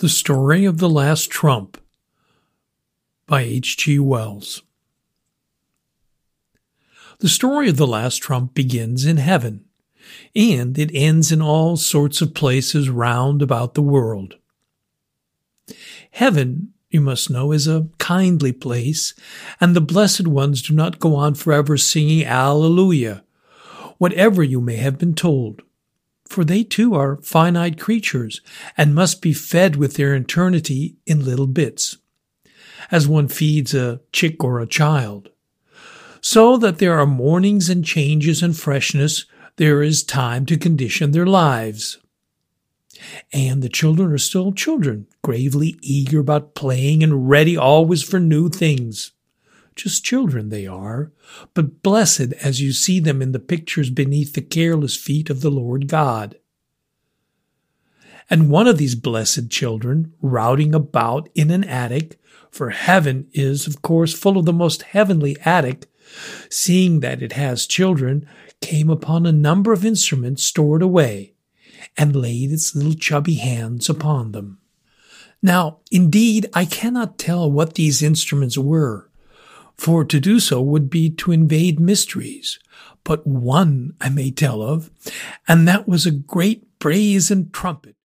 The Story of the Last Trump by H.G. Wells. The story of the last trump begins in heaven, and it ends in all sorts of places round about the world. Heaven, you must know, is a kindly place, and the blessed ones do not go on forever singing Alleluia, whatever you may have been told. For they too are finite creatures and must be fed with their eternity in little bits, as one feeds a chick or a child. So that there are mornings and changes and freshness, there is time to condition their lives. And the children are still children, gravely eager about playing and ready always for new things. Just children they are, but blessed as you see them in the pictures beneath the careless feet of the Lord God. And one of these blessed children, routing about in an attic, for heaven is, of course, full of the most heavenly attic, seeing that it has children, came upon a number of instruments stored away, and laid its little chubby hands upon them. Now, indeed, I cannot tell what these instruments were, for to do so would be to invade mysteries. But one I may tell of, and that was a great brazen trumpet,